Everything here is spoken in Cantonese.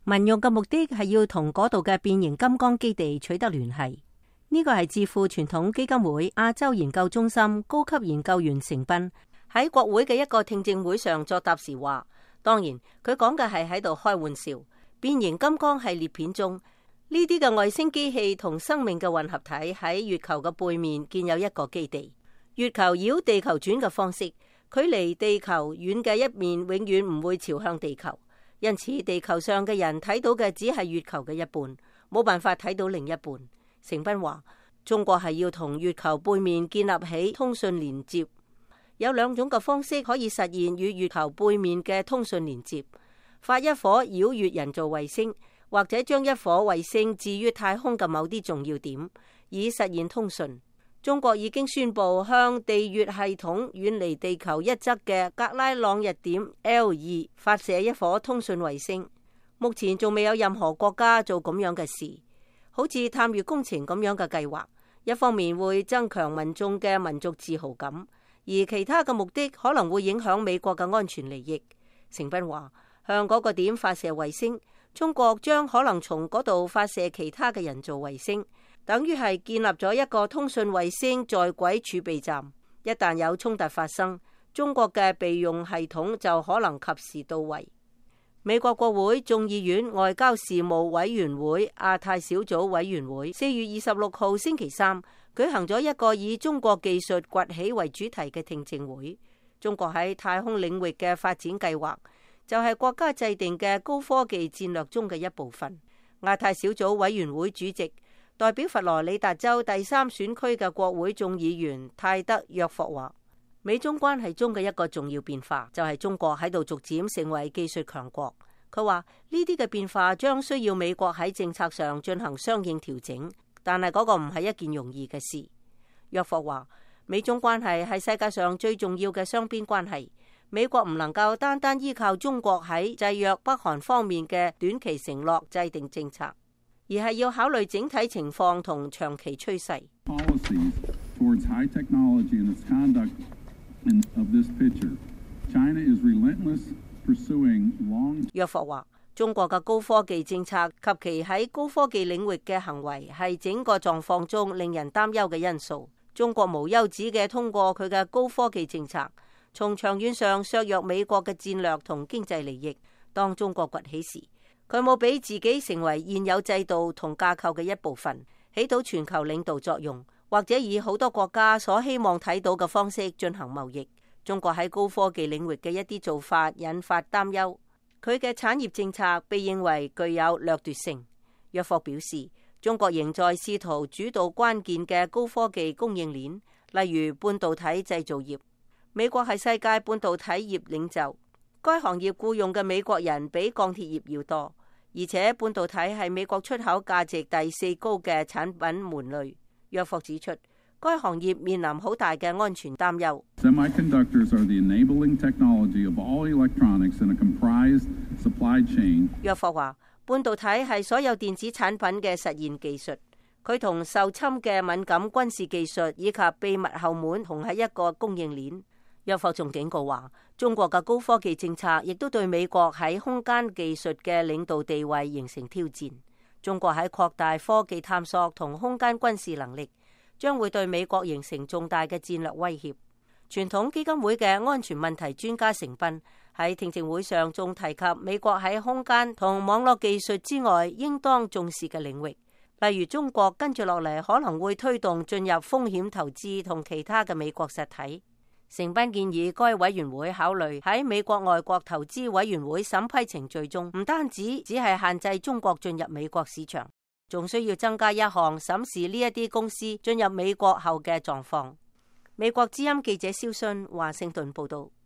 民用嘅目的係要同嗰度嘅變形金剛基地取得聯繫。呢個係智庫傳統基金會亞洲研究中心高級研究員成斌喺國會嘅一個聽證會上作答時話，當然佢講嘅係喺度開玩笑。變形金剛系列片中呢啲嘅外星機器同生命嘅混合體喺月球嘅背面建有一個基地。月球繞地球轉嘅方式，距離地球遠嘅一面永遠唔會朝向地球，因此地球上嘅人睇到嘅只係月球嘅一半，冇辦法睇到另一半。成斌話，中國係要同月球背面建立起通訊連接，有兩種嘅方式可以實現與月球背面嘅通訊連接：發一顆繞月人造衛星，或者將一顆衛星置於太空嘅某啲重要點，以實現通訊。中國已經宣布向地月系統遠離地球一側嘅格拉朗日點 L2 發射一顆通訊衛星。目前仲未有任何國家做咁樣嘅事。好似探月工程咁樣嘅計劃，一方面會增強民眾嘅民族自豪感，而其他嘅目的可能會影響美國嘅安全利益。成斌話，向嗰個點發射衛星，中國將可能從嗰度發射其他嘅人造衛星，等於係建立咗一個通訊衛星在軌儲備站。一旦有衝突發生，中國嘅備用系統就可能及時到位。美國國會眾議院外交事務委員會亞太小組委員會4月26號星期三舉行咗一個以中國技術崛起為主題嘅聽證會。中國喺太空領域嘅發展計劃就係國家制定嘅高科技戰略中嘅一部分。亞太小組委員會主席代表佛羅里達州第3選區嘅國會眾議員泰德約霍話，美中關係中嘅一個重要變化就係中國喺度逐漸成為技術強國。佢話呢啲嘅變化將需要美國喺政策上進行相應調整，但係嗰個唔係一件容易嘅事。約霍話，美中關係係世界上最重要嘅雙邊關係，美國唔能夠單單依靠中國喺制約北韓方面嘅短期承諾制定政策，而係要考慮整體情況同長期趨勢。約霍話，中國嘅高科技政策及其喺高科技領域嘅行為係整個狀況中令人擔憂嘅因素。中國無休止嘅通過佢嘅高科技政策，從長遠上削弱美國嘅戰略同經濟利益。當中國崛起時，佢冇俾自己成為現有制度同架構嘅一部分，起到全球領導作用，或者以好多國家所希望睇到嘅方式進行貿易。中國喺高科技領域嘅一啲做法引發擔憂，佢嘅產業政策被認為具有掠奪性。約霍表示，中國仍在試圖主導關鍵嘅高科技供應鏈，例如半導體製造業。美國係世界半導體業領袖，該行業僱用嘅美國人比鋼鐵業要多，而且半導體係美國出口價值第4高嘅產品門類。約霍指出，該行業面臨好大嘅安全擔憂。約霍話，半導體係所有電子產品嘅實現技術，佢同受侵嘅敏感軍事技術以及秘密後門同係一個供應鏈。約霍仲警告話，中國嘅高科技政策亦都對美國喺空間技術嘅領導地位形成挑戰。中國喺擴大科技探索同空間軍事能力，將會對美國形成重大嘅戰略威脅。傳統基金會嘅安全問題專家成斌喺聽證會上仲提及美國喺空間同網絡技術之外應當重視嘅領域，例如中國跟住落嚟可能會推動進入風險投資同其他嘅美國實體。成斌建議該委員會考慮喺美國外國投資委員會審批程序中，唔單止只係限制中國進入美國市場，仲需要增加一項審視呢一啲公司進入美國後嘅狀況。美國之音記者蕭信華盛頓報道。